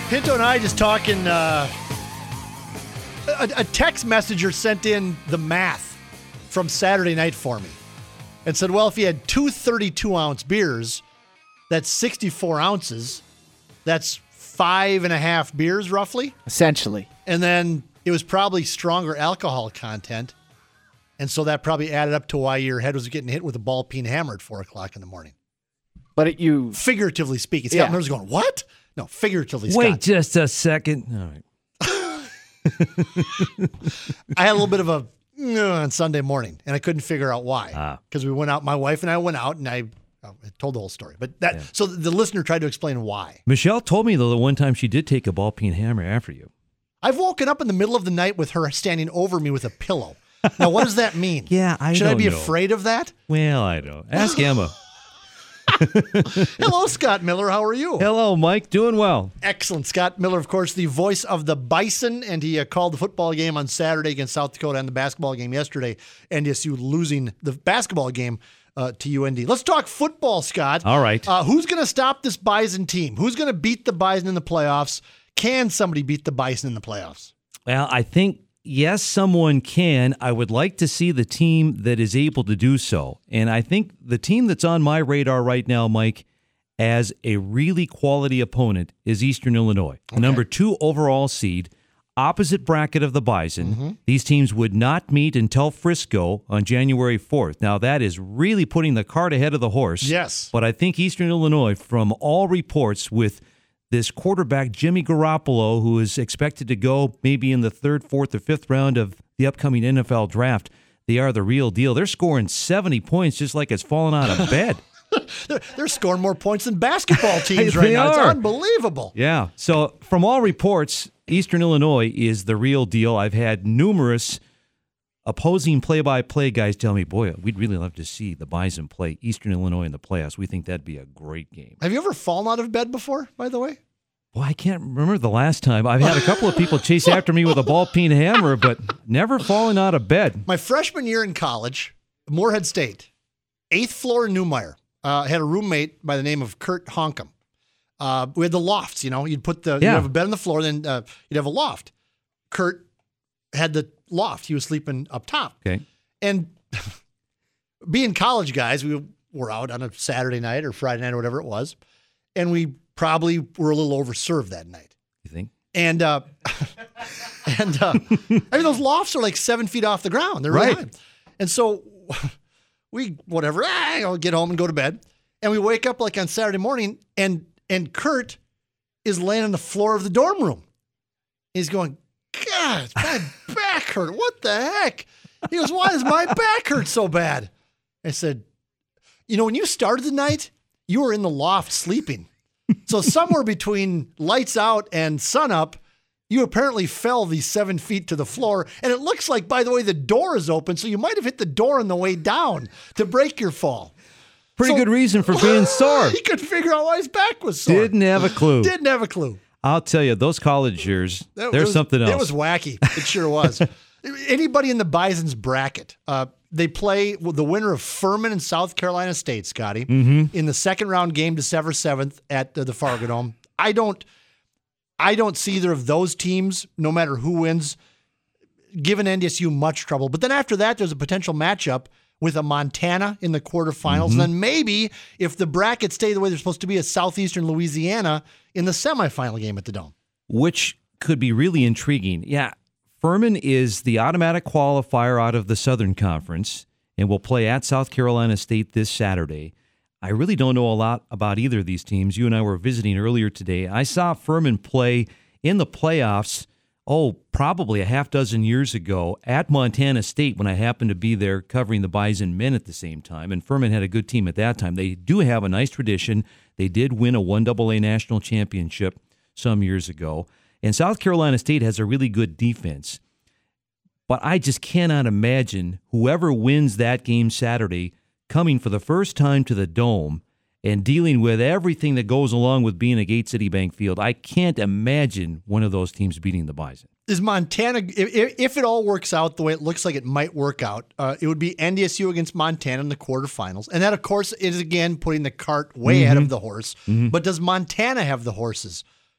Pinto and I just talking. A text messenger sent in the math from Saturday night for me and said, well, if you had two 32-ounce beers, that's 64 ounces. That's 5.5 beers, roughly. Essentially. And then it was probably stronger alcohol content. And so that probably added up to why your head was getting hit with a ball peen hammer at 4 o'clock in the morning. But figuratively speaking. Scott Miller's going, what? No, figuratively, Scott. Wait just a second. All right. I had a little bit of a on Sunday morning, and I couldn't figure out why. Because we went out, my wife and I went out, and I told the whole story. But so the listener tried to explain why. Michelle told me, though, that one time she did take a ball peen hammer after you. I've woken up in the middle of the night with her standing over me with a pillow. Now, what does that mean? Should I be afraid of that? Well, I don't. Ask Emma. Hello, Scott Miller. How are you? Hello, Mike. Doing well. Excellent. Scott Miller, of course, the voice of the Bison, and he called the football game on Saturday against South Dakota and the basketball game yesterday. NDSU losing the basketball game to UND. Let's talk football, Scott. All right. Who's going to stop this Bison team? Who's going to beat the Bison in the playoffs? Can somebody beat the Bison in the playoffs? Well, I think, yes, someone can. I would like to see the team that is able to do so. And I think the team that's on my radar right now, Mike, as a really quality opponent is Eastern Illinois. Okay. Number 2 overall seed, opposite bracket of the Bison. Mm-hmm. These teams would not meet until Frisco on January 4th. Now, that is really putting the cart ahead of the horse. Yes. But I think Eastern Illinois, from all reports, with this quarterback, Jimmy Garoppolo, who is expected to go maybe in the 3rd, 4th, or 5th round of the upcoming NFL draft, they are the real deal. They're scoring 70 points just like it's falling out of bed. They're scoring more points than basketball teams right now. It's unbelievable. Yeah. So from all reports, Eastern Illinois is the real deal. I've had numerous opposing play-by-play guys tell me, boy, we'd really love to see the Bison play Eastern Illinois in the playoffs. We think that'd be a great game. Have you ever fallen out of bed before, by the way? Well, I can't remember the last time. I've had a couple of people chase after me with a ball peen hammer, but never fallen out of bed. My freshman year in college, Moorhead State, 8th floor in Newmeyer, had a roommate by the name of Kurt Honkum. We had the lofts, you'd put you'd have a bed on the floor, then you'd have a loft. Kurt had the loft. He was sleeping up top. Okay. And being college guys, we were out on a Saturday night or Friday night or whatever it was, and we probably were a little overserved that night. You think? And I mean, those lofts are like 7 feet off the ground. They're really high. And so I'll get home and go to bed. And we wake up like on Saturday morning, and Kurt is laying on the floor of the dorm room. He's going, God, my back hurt. What the heck? He goes, why does my back hurt so bad? I said, when you started the night, you were in the loft sleeping. So somewhere between lights out and sun up, you apparently fell these 7 feet to the floor. And it looks like, by the way, the door is open. So you might have hit the door on the way down to break your fall. Pretty good reason for being sore. He couldn't figure out why his back was sore. Didn't have a clue. I'll tell you, those college years, there's something else. It was wacky. It sure was. Anybody in the Bison's bracket, they play the winner of Furman and South Carolina State, Scotty, in the second round game, December 7th at the Fargo Dome. I don't see either of those teams, no matter who wins, giving NDSU much trouble. But then after that, there's a potential matchup with a Montana in the quarterfinals. And then maybe, if the brackets stay the way they're supposed to be, a Southeastern Louisiana in the semifinal game at the Dome. Which could be really intriguing. Yeah, Furman is the automatic qualifier out of the Southern Conference and will play at South Carolina State this Saturday. I really don't know a lot about either of these teams. You and I were visiting earlier today. I saw Furman play in the playoffs, probably a half dozen years ago at Montana State when I happened to be there covering the Bison men at the same time. And Furman had a good team at that time. They do have a nice tradition. They did win a 1AA national championship some years ago. And South Carolina State has a really good defense. But I just cannot imagine whoever wins that game Saturday coming for the first time to the Dome and dealing with everything that goes along with being a Gate City Bank field. I can't imagine one of those teams beating the Bison. Is Montana, if it all works out the way it looks like it might work out, it would be NDSU against Montana in the quarterfinals. And that, of course, is, again, putting the cart way ahead of the horse. But does Montana have the horses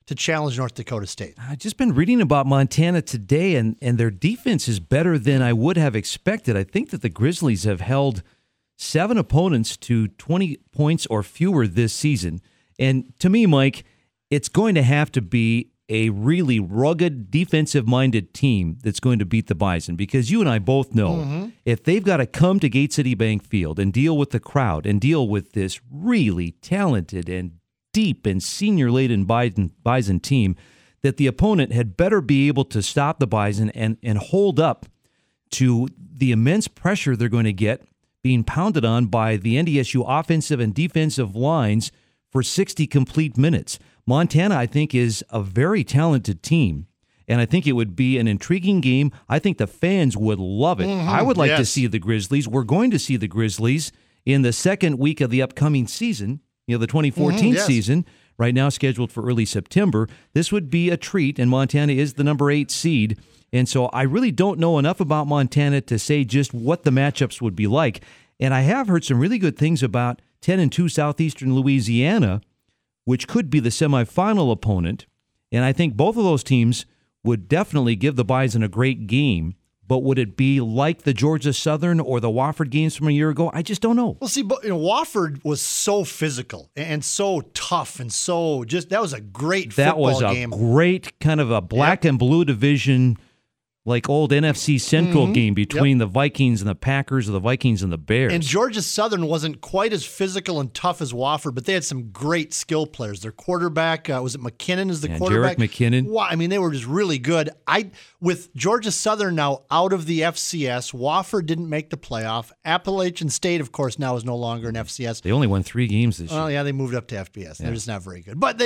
to challenge North Dakota State. I've just been reading about Montana today, and their defense is better than I would have expected. I think that the Grizzlies have held 7 opponents to 20 points or fewer this season. And to me, Mike, it's going to have to be a really rugged, defensive-minded team that's going to beat the Bison, because you and I both know if they've got to come to Gate City Bank Field and deal with the crowd and deal with this really talented and deep and senior-laden Bison team, that the opponent had better be able to stop the Bison and hold up to the immense pressure they're going to get being pounded on by the NDSU offensive and defensive lines for 60 complete minutes. Montana, I think, is a very talented team, and I think it would be an intriguing game. I think the fans would love it. I would like to see the Grizzlies. We're going to see the Grizzlies in the second week of the upcoming season, the 2014 season, right now scheduled for early September. This would be a treat, and Montana is the number 8 seed, and so I really don't know enough about Montana to say just what the matchups would be like. And I have heard some really good things about 10-2 Southeastern Louisiana, which could be the semifinal opponent. And I think both of those teams would definitely give the Bison a great game. But would it be like the Georgia Southern or the Wofford games from a year ago? I just don't know. Well, see, but Wofford was so physical and so tough and so that was a great football game. That was a great kind of a black and blue division, like old NFC Central game between the Vikings and the Packers, or the Vikings and the Bears. And Georgia Southern wasn't quite as physical and tough as Wofford, but they had some great skill players. Their quarterback, was it McKinnon as the quarterback? Jarek McKinnon. Wow, I mean, they were just really good. With Georgia Southern now out of the FCS, Wofford didn't make the playoff. Appalachian State, of course, now is no longer an FCS. They only won 3 games this year. Well, yeah, they moved up to FBS. They're just not very good. But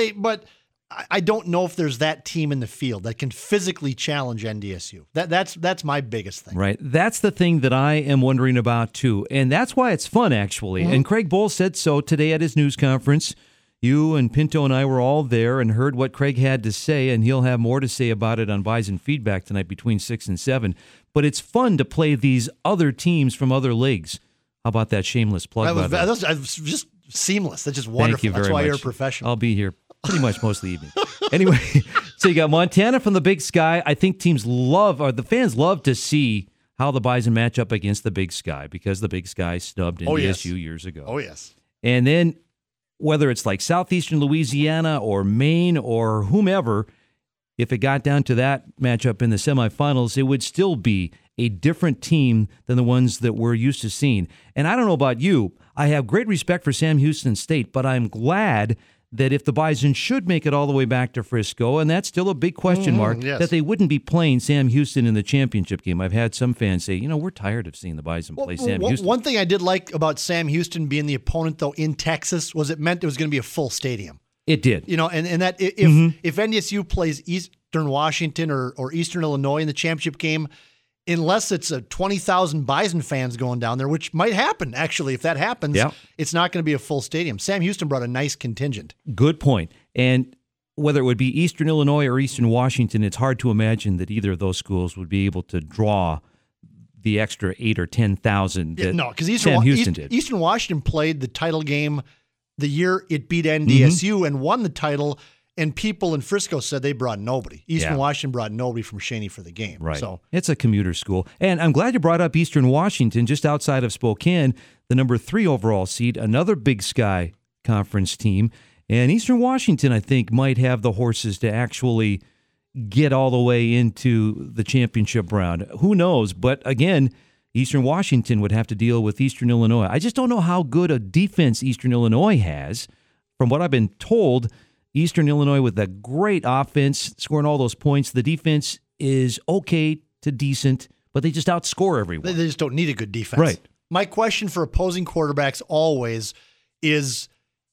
I don't know if there's that team in the field that can physically challenge NDSU. That's my biggest thing. Right. That's the thing that I am wondering about, too. And that's why it's fun, actually. And Craig Bowles said so today at his news conference. You and Pinto and I were all there and heard what Craig had to say, and he'll have more to say about it on Bison Feedback tonight between 6 and 7. But it's fun to play these other teams from other leagues. How about that shameless plug? That was just seamless. That's just wonderful. Thank you very That's why much. You're a professional. I'll be here pretty much most of the evening. Anyway, so you got Montana from the Big Sky. I think the fans love to see how the Bison match up against the Big Sky, because the Big Sky snubbed NDSU years ago. Oh, yes. And then whether it's like Southeastern Louisiana or Maine or whomever, if it got down to that matchup in the semifinals, it would still be a different team than the ones that we're used to seeing. And I don't know about you, I have great respect for Sam Houston State, but I'm glad that if the Bison should make it all the way back to Frisco, and that's still a big question mark, that they wouldn't be playing Sam Houston in the championship game. I've had some fans say, we're tired of seeing the Bison play Sam Houston. One thing I did like about Sam Houston being the opponent, though, in Texas, was it meant it was going to be a full stadium. It did. And that if NDSU plays Eastern Washington or Eastern Illinois in the championship game, unless it's a 20,000 Bison fans going down there, which might happen, actually. If that happens, it's not going to be a full stadium. Sam Houston brought a nice contingent. Good point. And whether it would be Eastern Illinois or Eastern Washington, it's hard to imagine that either of those schools would be able to draw the extra 8,000 or 10,000 that because Sam Houston did. Eastern Washington played the title game the year it beat NDSU and won the title. And people in Frisco said they brought nobody. Eastern Washington brought nobody from Cheney for the game. Right. So it's a commuter school. And I'm glad you brought up Eastern Washington, just outside of Spokane, the number 3 overall seed, another Big Sky Conference team. And Eastern Washington, I think, might have the horses to actually get all the way into the championship round. Who knows? But again, Eastern Washington would have to deal with Eastern Illinois. I just don't know how good a defense Eastern Illinois has. From what I've been told, Eastern Illinois with a great offense, scoring all those points. The defense is okay to decent, but they just outscore everyone. They just don't need a good defense. Right. My question for opposing quarterbacks always is,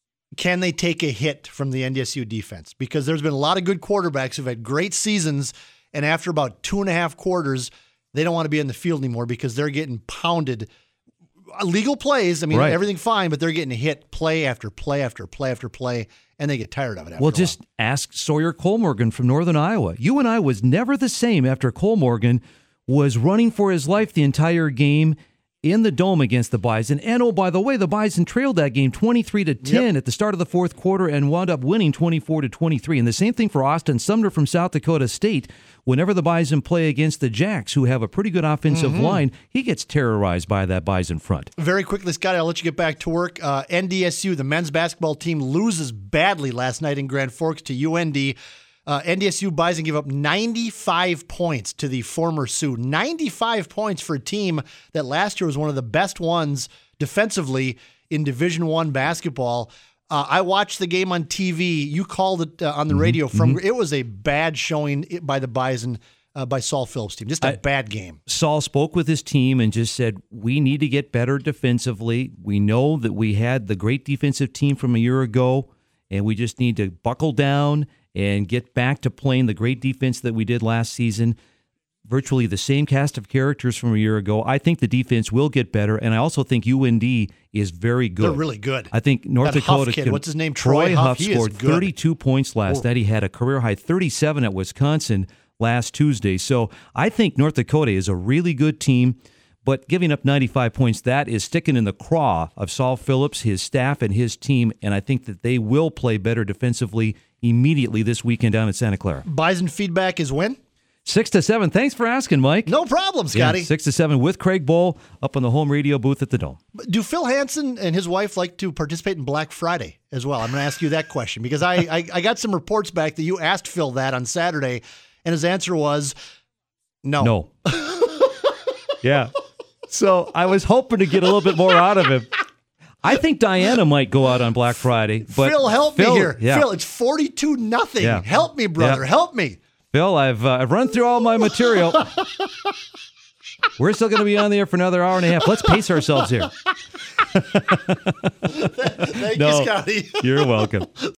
can they take a hit from the NDSU defense? Because there's been a lot of good quarterbacks who've had great seasons, and after about 2.5 quarters, they don't want to be in the field anymore because they're getting pounded. Legal plays, everything fine, but they're getting hit play after play after play after play, and they get tired of it after a while. Just ask Sawyer Colmorgan from Northern Iowa. UNI was never the same after Colmorgan was running for his life the entire game in the Dome against the Bison. And, oh, by the way, the Bison trailed that game 23-10 at the start of the fourth quarter and wound up winning 24-23. And the same thing for Austin Sumner from South Dakota State. Whenever the Bison play against the Jacks, who have a pretty good offensive line, he gets terrorized by that Bison front. Very quickly, Scotty, I'll let you get back to work. NDSU, the men's basketball team, loses badly last night in Grand Forks to UND. NDSU Bison give up 95 points to the former Sioux. 95 points for a team that last year was one of the best ones defensively in Division I basketball. I watched the game on TV. You called it on the radio. It was a bad showing by the Bison, by Saul Phillips' team. Just a bad game. Saul spoke with his team and just said, we need to get better defensively. We know that we had the great defensive team from a year ago, and we just need to buckle down and get back to playing the great defense that we did last season. Virtually the same cast of characters from a year ago. I think the defense will get better, and I also think UND is very good. They're really good. I think North that Dakota... Huff kid, what's his name? Troy Huff. He scored 32 points last night. He had a career-high 37 at Wisconsin last Tuesday. So I think North Dakota is a really good team, but giving up 95 points, that is sticking in the craw of Saul Phillips, his staff, and his team, and I think that they will play better defensively immediately this weekend down at Santa Clara. Bison feedback is when? 6-7. Thanks for asking, Mike. No problem, Scotty. 6-7 with Craig Bowl up on the home radio booth at the Dome. Do Phil Hansen and his wife like to participate in Black Friday as well? I'm going to ask you that question because I got some reports back that you asked Phil that on Saturday, and his answer was no. No. Yeah. So I was hoping to get a little bit more out of him. I think Diana might go out on Black Friday. But Phil, help me here. Yeah. Phil, it's 42-0. Yeah. Help me, brother. Yeah. Help me. Phil, I've run through all my material. We're still going to be on the air for another hour and a half. Let's pace ourselves here. Thank you, Scotty. You're welcome.